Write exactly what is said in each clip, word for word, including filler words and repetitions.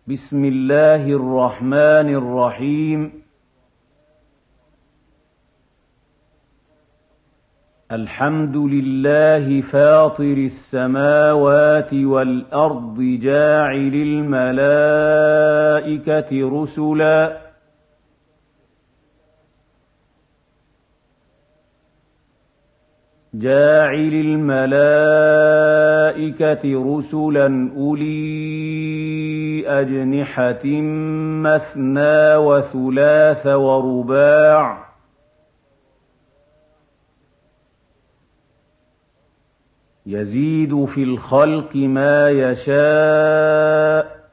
بسم الله الرحمن الرحيم. الحمد لله فاطر السماوات والأرض جاعل الملائكة رسلا جاعل الملائكة رسلا أولي أجنحة مثنى وثلاث ورباع يزيد في الخلق ما يشاء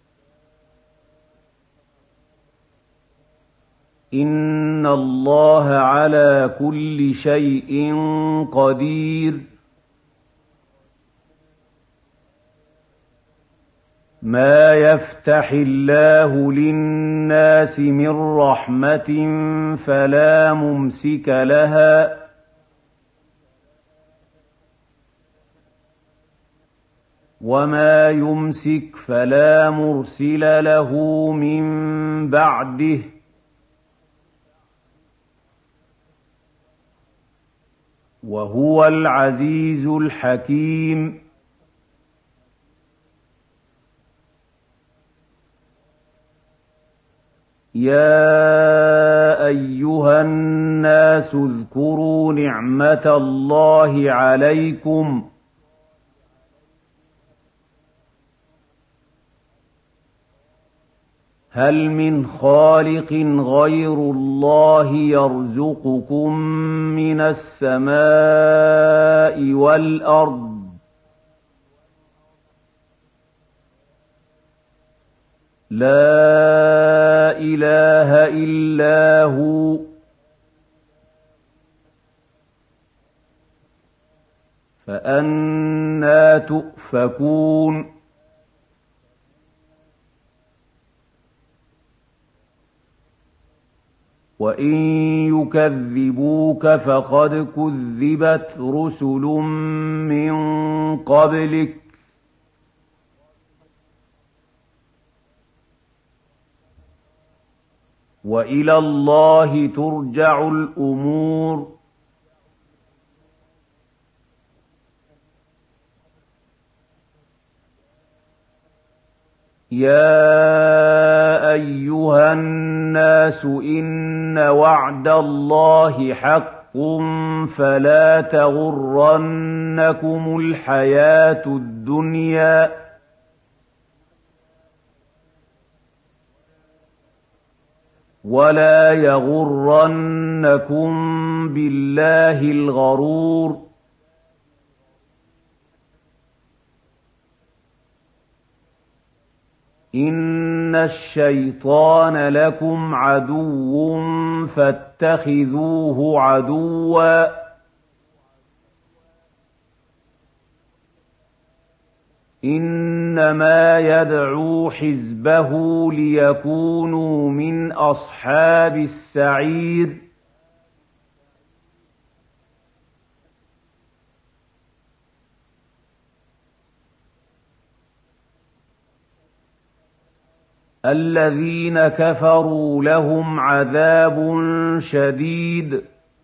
إن الله على كل شيء قدير. ما يفتح الله للناس من رحمة فلا ممسك لها وما يمسك فلا مرسل له من بعده وهو العزيز الحكيم. يا أيها الناس اذكروا نعمة الله عليكم هل من خالق غير الله يرزقكم من السماء والأرض لا إله إلا هو فأنى تؤفكون. وإن يكذبوك فقد كذبت رسل من قبلك وإلى الله ترجع الأمور. يا أيها الناس إن وعد الله حق فلا تغرنكم الحياة الدنيا ولا يغرنكم بالله الغرور. إن الشيطان لكم عدو فاتخذوه عدوا إنما يدعو حزبه ليكونوا من أصحاب السعير. الذين كفروا لهم عذاب شديد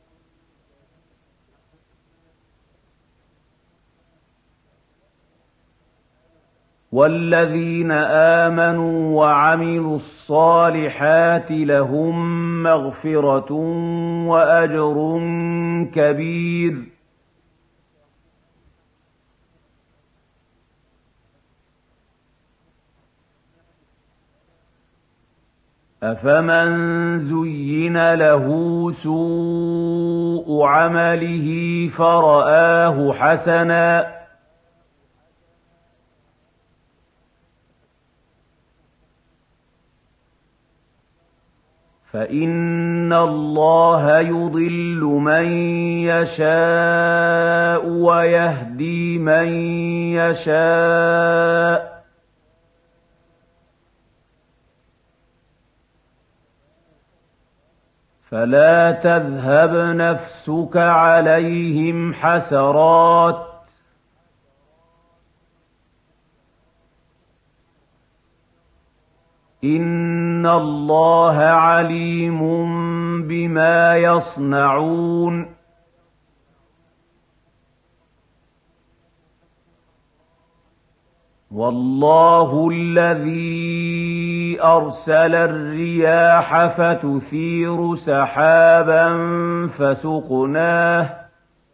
والذين آمنوا وعملوا الصالحات لهم مغفرة وأجر كبير. أفمن زين له سوء عمله فرآه حسنا فإن الله يضل من يشاء ويهدي من يشاء فلا تذهب نفسك عليهم حسرات إِنَّ اللَّهَ عَلِيمٌ بِمَا يَصْنَعُونَ وَاللَّهُ الَّذِي أَرْسَلَ الرِّيَاحَ فَتُثِيرُ سَحَابًا فَسُقْنَاهُ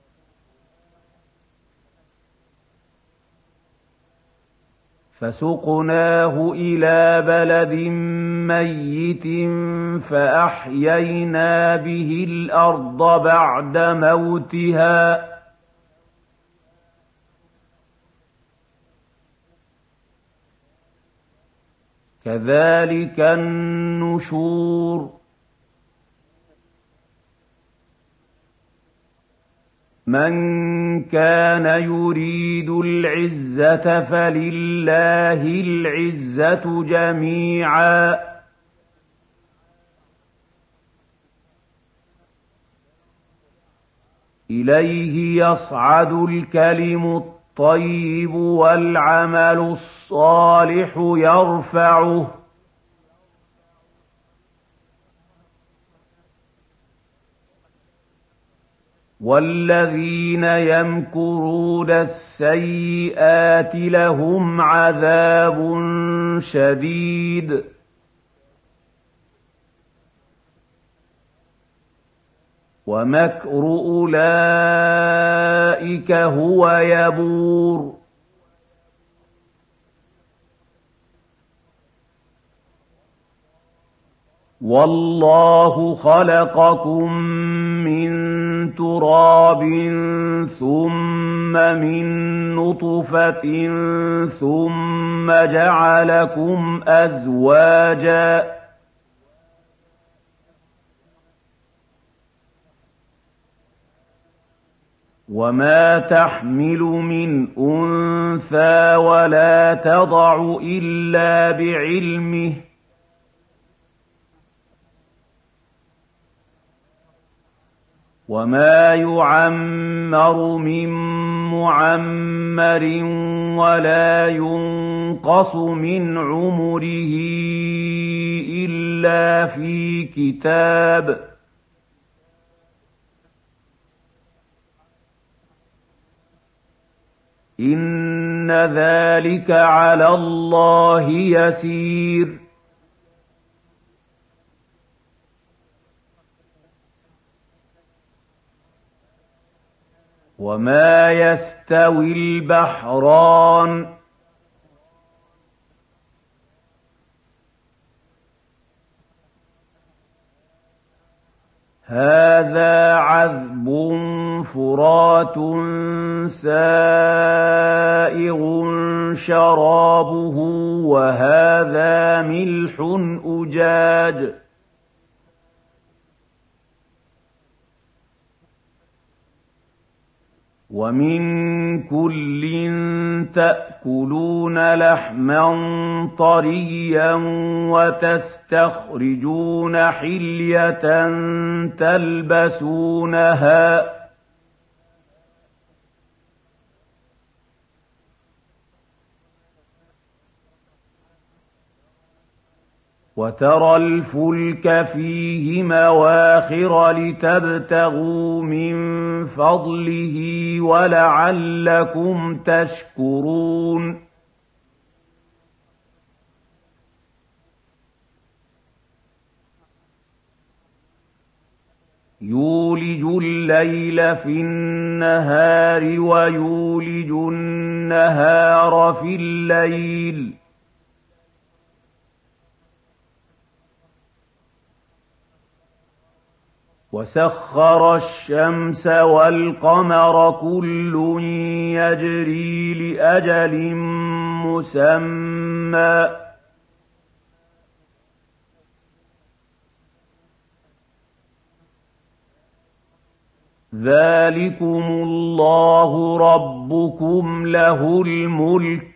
فَسُقْنَاهُ إِلَىٰ بَلَدٍ مَّيِّتٍ فَأَحْيَيْنَا بِهِ الْأَرْضَ بَعْدَ مَوْتِهَا ۚ كَذَٰلِكَ النُّشُورُ مَن كَانَ يُرِيدُ الْعِزَّةَ فَلِلَّهِ الْعِزَّةُ جَمِيعًا ۚ إِلَيْهِ يَصْعَدُ الْكَلِمُ الطَّيِّبُ وَالْعَمَلُ الصَّالِحُ يَرْفَعُهُ ۚ وَالَّذِينَ يَمْكُرُونَ السَّيِّئَاتِ لَهُمْ عَذَابٌ شَدِيدٌ ۖ وَمَكْرُ أُولَٰئِكَ هُوَ يَبُورُ وَاللَّهُ خَلَقَكُم مِّن تُرَابٍ ثُمَّ مِن نُّطْفَةٍ ثُمَّ جَعَلَكُمْ أَزْوَاجًا ۚ وَمَا تَحْمِلُ مِنْ أُنثَىٰ وَلَا تَضَعُ إِلَّا بِعِلْمِهِ ۚ وَمَا يُعَمَّرُ مِن مُّعَمَّرٍ وَلَا يُنقَصُ مِنْ عُمُرِهِ إِلَّا فِي كِتَابٍ ۚ إِنَّ ذَٰلِكَ عَلَى اللَّهِ يَسِيرٌ وَمَا يَسْتَوِي الْبَحْرَانِ ۚ هَٰذَا عَذْبٌ فُرَاتٌ سَائِغٌ شَرَابُهُ وَهَٰذَا مِلْحٌ أُجَاجٌ ۖ وَمِن كُلٍّ تَأْكُلُونَ لَحْمًا طَرِيًّا وَتَسْتَخْرِجُونَ حِلْيَةً تَلْبَسُونَهَا ۖ وَتَرَى الْفُلْكَ فِيهِ مَوَاخِرَ لِتَبْتَغُوا مِن فَضْلِهِ وَلَعَلَّكُمْ تَشْكُرُونَ يُولِجُ اللَّيْلَ فِي النَّهَارِ وَيُولِجُ النَّهَارَ فِي اللَّيْلِ ۖ وَسَخَّرَ الشَّمْسَ وَالْقَمَرَ كُلٌّ يَجْرِي لِأَجَلٍ مُّسَمًّى ۚ ذَٰلِكُمُ اللَّهُ رَبُّكُمْ لَهُ الْمُلْكُ ۚ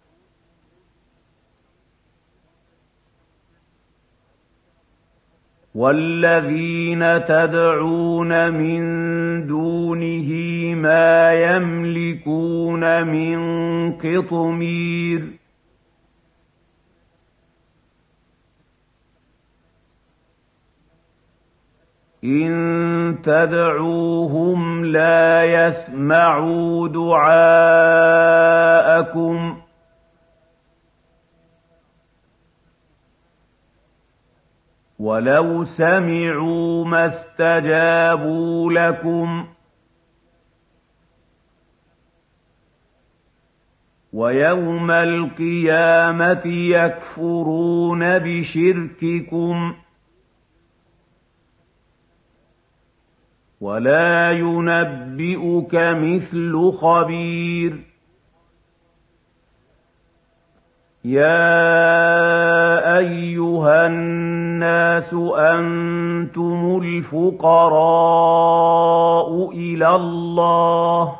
وَالَّذِينَ تَدْعُونَ مِن دُونِهِ مَا يَمْلِكُونَ مِن قِطْمِيرٍ إِن تَدْعُوهُمْ لَا يَسْمَعُوا دُعَاءَكُمْ وَلَوْ سَمِعُوا مَا اسْتَجَابُوا لَكُمْ وَيَوْمَ الْقِيَامَةِ يَكْفُرُونَ بِشِرْكِكُمْ وَلَا يُنَبِّئُكَ مِثْلُ خَبِيرٍ يَا أَيُّهَا النَّاسُ أَنتُمُ الْفُقَرَاءُ إِلَى اللَّهِ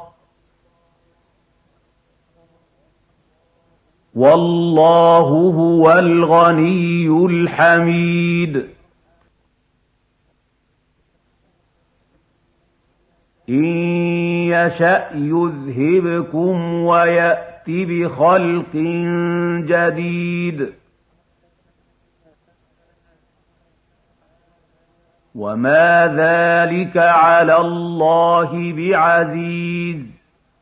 وَاللَّهُ هُوَ الْغَنِيُّ الْحَمِيدُ إِن يَشَأْ يُذْهِبْكُمْ وَيَأْتِ بِخَلْقٍ جَدِيدٍ وَمَا ذَلِكَ عَلَى اللَّهِ بِعَزِيزٍ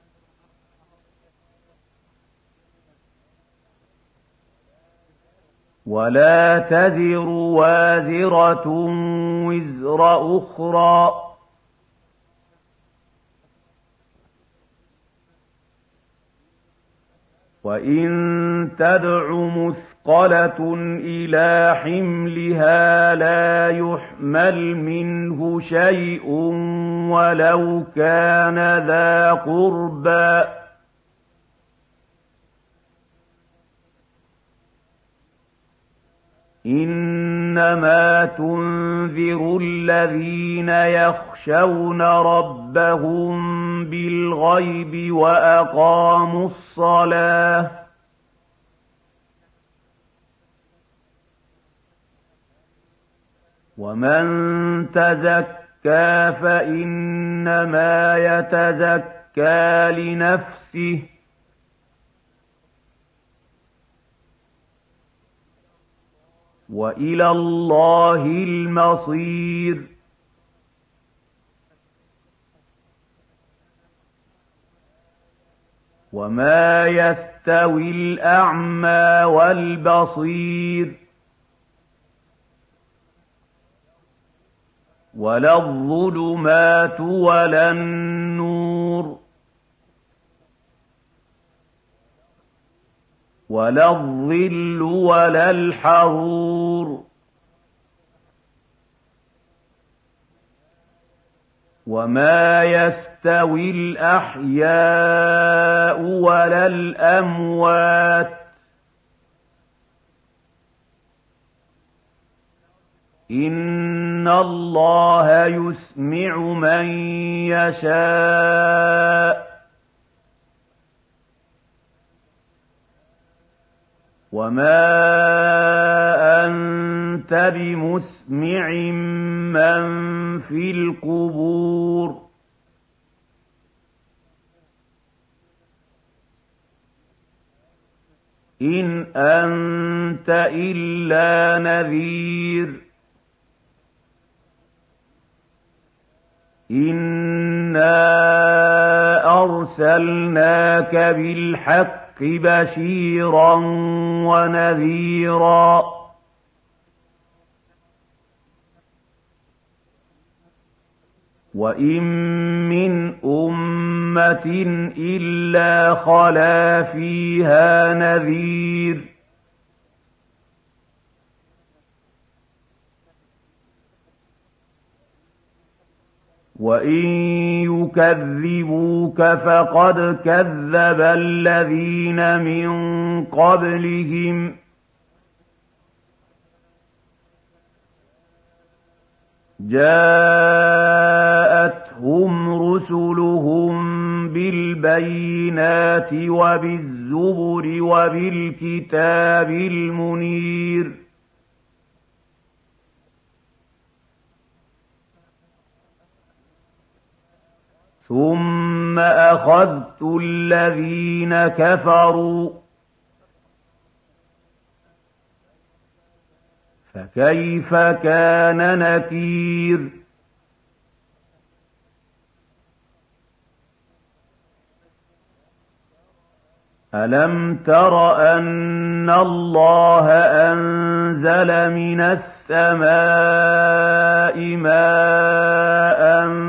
وَلَا تَزِرُ وَازِرَةٌ وِزْرَ أُخْرَىٰ ۚ وَإِن تَدْعُ مُثْقَلَةٌ إِلَىٰ حِمْلِهَا لَا يُحْمَلْ مِنْهُ شَيْءٌ وَلَوْ كَانَ ذَا قُرْبَىٰ ۗ إِنَّمَا تُنذِرُ الَّذِينَ يَخْشَوْنَ رَبَّهُم بِالْغَيْبِ وَأَقَامُوا الصَّلَاةَ ۚ وَمَن تَزَكَّىٰ فَإِنَّمَا يَتَزَكَّىٰ لِنَفْسِهِ ۚ وَإِلَى اللَّهِ الْمَصِيرُ وَمَا يَسْتَوِي الْأَعْمَىٰ وَالْبَصِيرُ وَلَا الظُّلُمَاتُ وَلَا النُّورُ وَلَا الظِّلُّ وَلَا الْحَرُورُ وَمَا يَسْتَوِي الْأَحْيَاءُ وَلَا الْأَمْوَاتُ ۚ إِنَّ اللَّهَ يُسْمِعُ مَن يَشَاءُ ۖ وَمَا أَنتَ بِمُسْمِعٍ مَّن فِي الْقُبُورِ إِنْ أَنتَ إِلَّا نَذِيرٌ إِنَّا أَرْسَلْنَاكَ بِالْحَقِّ بَشِيرًا وَنَذِيرًا وَإِن مِّنْ أُمَّةٍ إِلَّا خَلَا فِيهَا نَذِيرٌ وَإِن يُكَذِّبُوكَ فَقَدْ كَذَّبَ الَّذِينَ مِن قَبْلِهِمْ جَاءَتْهُمْ رُسُلُهُم بِالْبَيِّنَاتِ وَبِالزُّبُرِ وَبِالْكِتَابِ الْمُنِيرِ ثُمَّ أَخَذْتُ الَّذِينَ كَفَرُوا فَكَيْفَ كَانَ نَكِيرِ أَلَمْ تَرَ أَنَّ اللَّهَ أَنزَلَ مِنَ السَّمَاءِ مَاءً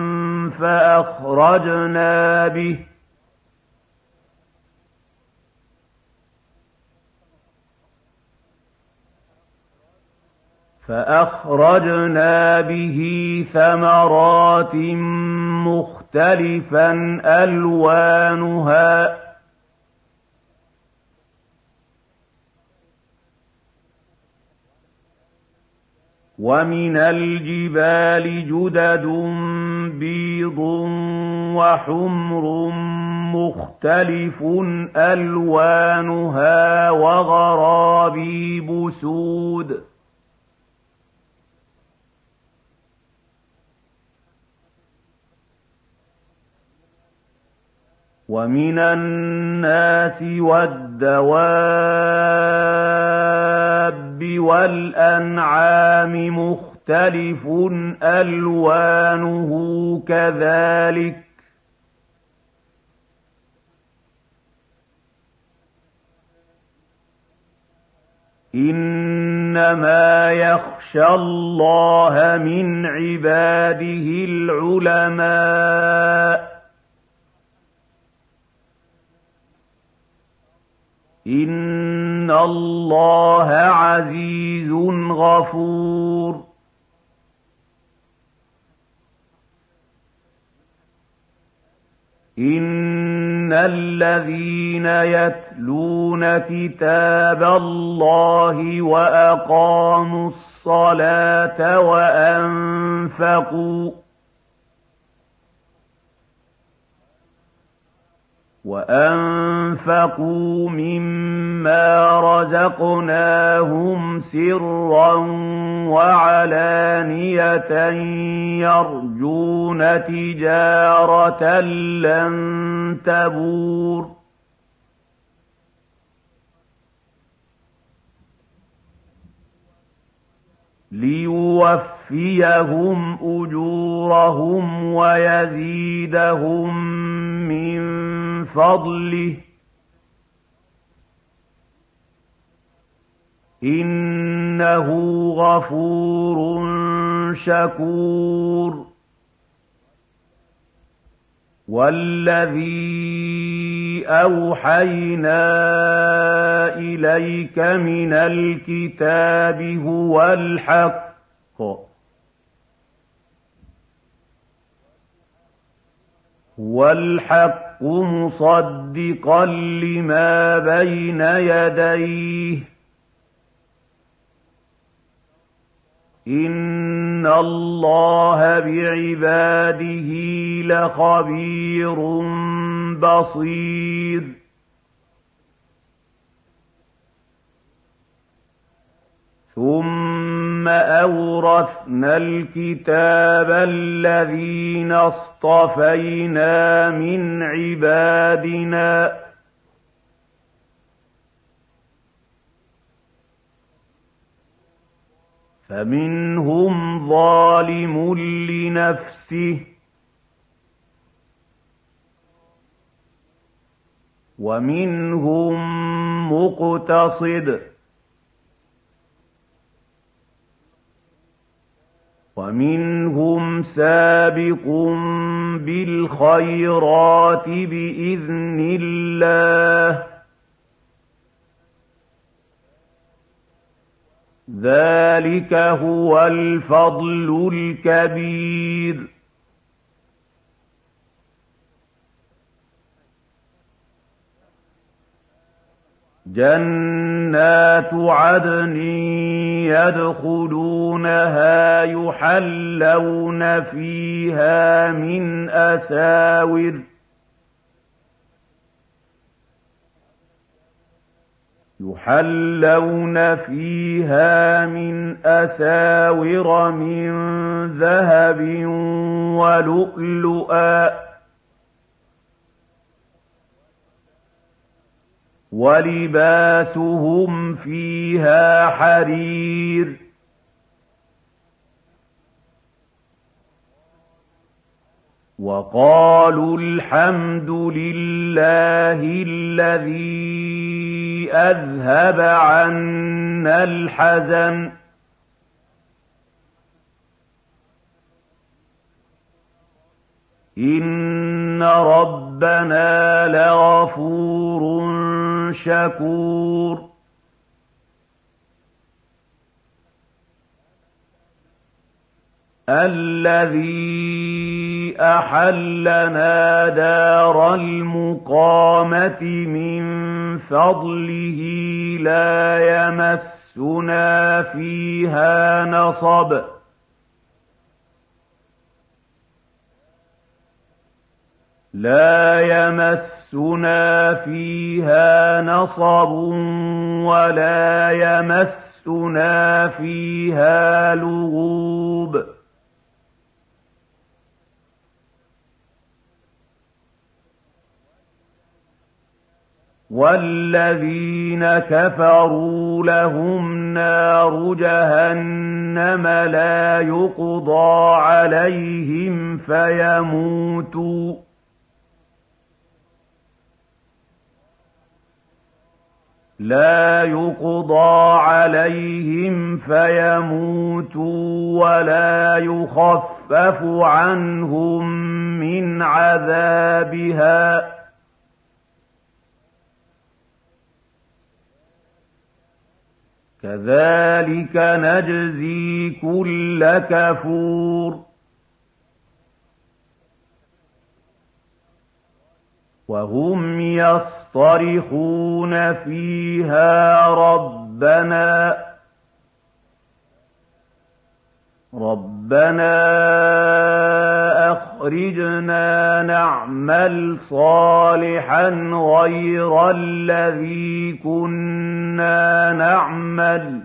فَأَخْرَجْنَا بِهِ فَأَخْرَجْنَا بِهِ ثَمَرَاتٍ مُخْتَلِفًا أَلْوَانُهَا وَمِنَ الْجِبَالِ جُدَدٌ بِيضٌ وَحُمْرٌ مُخْتَلِفٌ أَلْوَانُهَا وَغَرَابِيبُ سُودٌ وَمِنَ النَّاسِ وَالدَّوَابِّ وَالْأَنْعَامِ مُخْتَلِفٌ أَلْوَانُهُ كَذَٰلِكَ ۗ إِنَّمَا يَخْشَى اللَّهَ مِنْ عِبَادِهِ الْعُلَمَاءُ ۗ إِنَّ اللَّهَ عَزِيزٌ غَفُورٌ إِنَّ الَّذِينَ يَتْلُونَ كِتَابَ اللَّهِ وَأَقَامُوا الصَّلَاةَ وَأَنفَقُوا وَأَنفَقُوا مِمَّا رَزَقْنَاهُمْ سِرًّا وَعَلَانِيَةً يَرْجُونَ تِجَارَةً لَّن تَبُورَ لِيُوَفِّيَهُمْ أُجُورَهُمْ وَيَزِيدَهُم مِّن فَضْلِهِ إِنَّهُ غَفُورٌ شَكُورٌ وَالَّذِي أَوْحَيْنَا إِلَيْكَ مِنَ الْكِتَابِ هُوَ الْحَقُّ هُوَ الْحَقُّ مُصَدِّقًا لِّمَا بَيْنَ يَدَيْهِ ۗ إِنَّ اللَّهَ بِعِبَادِهِ لَخَبِيرٌ بَصِيرٌ ثُمَّ أَوْرَثْنَا الْكِتَابَ الَّذِينَ اصْطَفَيْنَا مِنْ عِبَادِنَا فَمِنْهُمْ ظَالِمٌ لِّنَفْسِهِ وَمِنْهُم مُّقْتَصِدٌ وَمِنْهُمْ سَابِقٌ بِالْخَيْرَاتِ بِإِذْنِ اللَّهِ ۚ ذَلِكَ هُوَ الْفَضْلُ الْكَبِيرُ جَنَّاتُ عَدْنٍ يَدْخُلُونَهَا يُحَلَّوْنَ فِيهَا مِنْ أَسَاوِرَ يُحَلَّوْنَ فِيهَا مِنْ أَسَاوِرَ مِنْ ذَهَبٍ وَلُؤْلُؤًا ۖ وَلِبَاسُهُمْ فِيهَا حَرِيرٌ وَقَالُوا الْحَمْدُ لِلَّهِ الَّذِي أذهب عنا الحزن إن ربنا لغفور شكور الذي أحلنا دار المقامة من فضله لا يمسنا فيها نصب لا يمسنا فيها نصب ولا يمسنا فيها لغوب والذين كفروا لهم نار جهنم لا يقضى عليهم فيموتوا لا يقضى عليهم فيموتوا ولا يخفف عنهم من عذابها كذلك نجزي كل كفور وهم يصطرخون فيها ربنا ربنا أخرجنا نعمل صالحا غير الذي كنا نعمل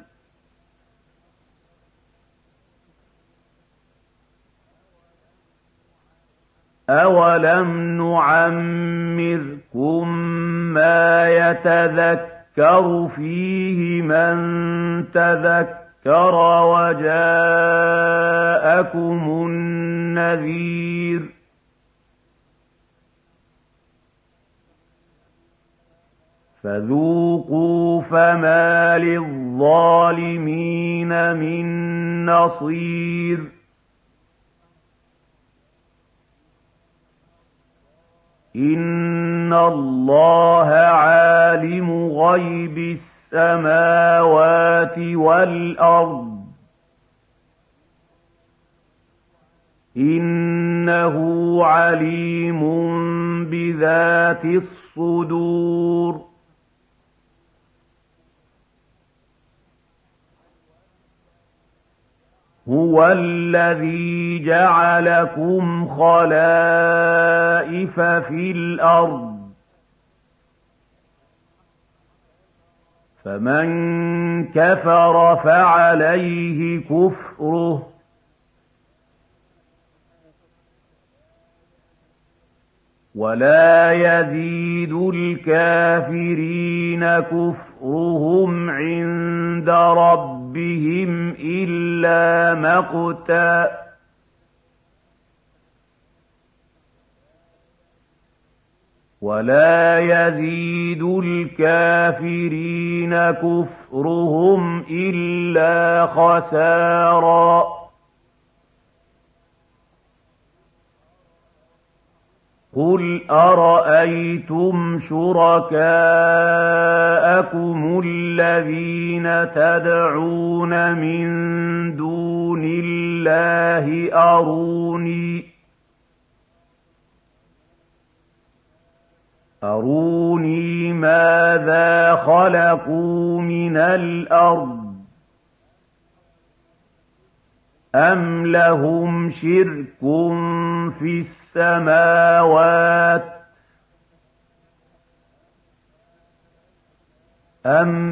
أولم نعمركم ما يتذكر فيه من تذكر وجاءكم النذير فذوقوا فما للظالمين من نصير إن الله عالم غيب السماوات والأرض إنه عليم بذات الصدور هو الذي جعلكم خلائف في الأرض فمن كفر فعليه كفره ولا يزيد الكافرين كفرهم عند ربهم إلا مقتا ولا يزيد الكافرين كفرهم إلا خسارا قل أرأيتم شركاءكم الذين تدعون من دون الله أروني أروني ماذا خلقوا من الأرض أم لهم شرك في السماوات أم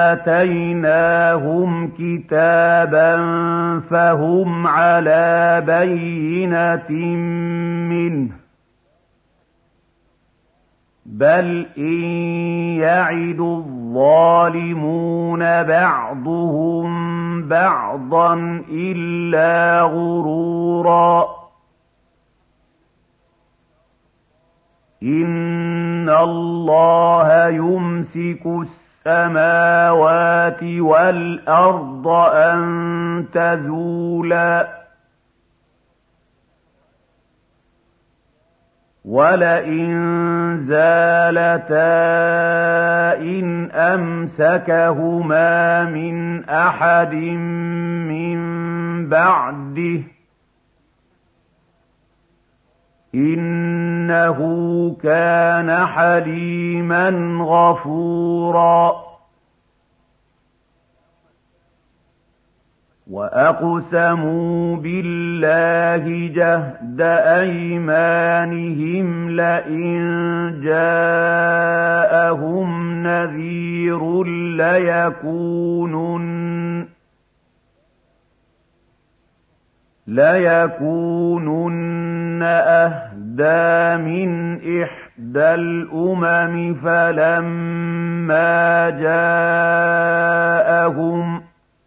آتيناهم كتابا فهم على بينة منه بل إن يعد الظالمون بعضهم بعضا إلا غرورا إن الله يمسك السماوات والأرض أن تزولا ولئن زالتا إن أمسكهما من أحد من بعده إنه كان حليما غفورا وأقسموا بالله جهد أيمانهم لئن جاءهم نذير ليكونن ليكونن أهدى من إحدى الأمم فلما جاءهم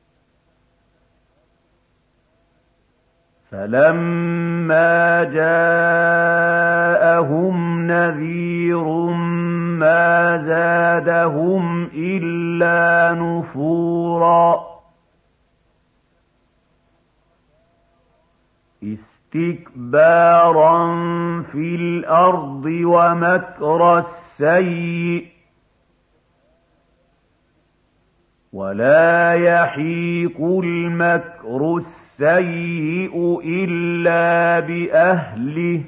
فلما جاءهم نذير ما زادهم إلا نفورا استكبارا في الأرض ومكر السيء ولا يحيق المكر السيء إلا بأهله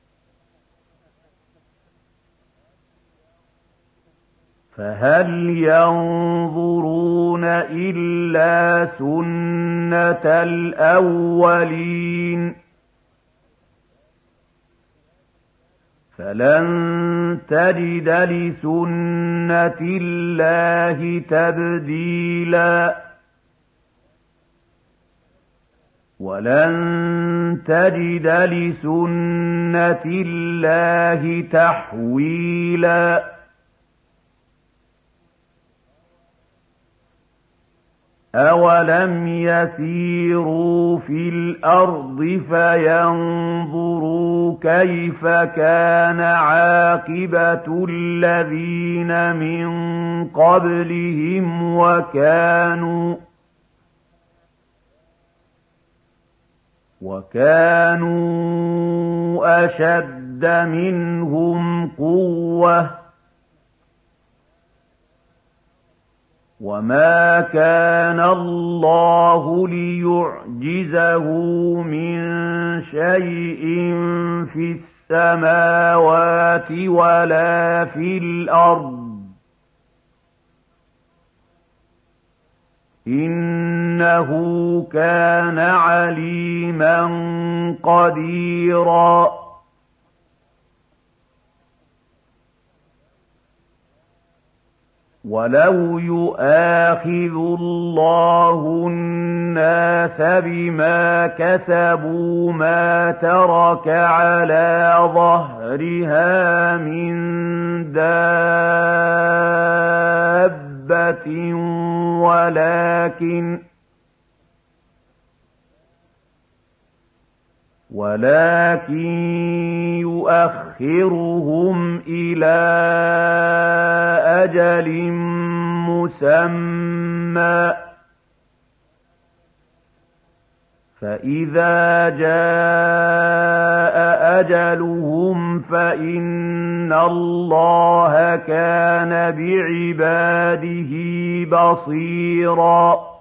فهل ينظرون إلا سنة الأولين فلن تجد لسنة الله تبديلا ولن تجد لسنة الله تحويلا أولم يسيروا في الأرض فينظروا كيف كان عاقبة الذين من قبلهم وكانوا وكانوا أشد منهم قوة وما كان الله ليعجزه من شيء في السماوات ولا في الأرض إنه كان عليما قديرا ولو يؤاخذ الله الناس بما كسبوا ما ترك على ظهرها من دابة ولكن ولكن يؤخرهم إلى أجل مسمى فإذا جاء أجلهم فإن الله كان بعباده بصيراً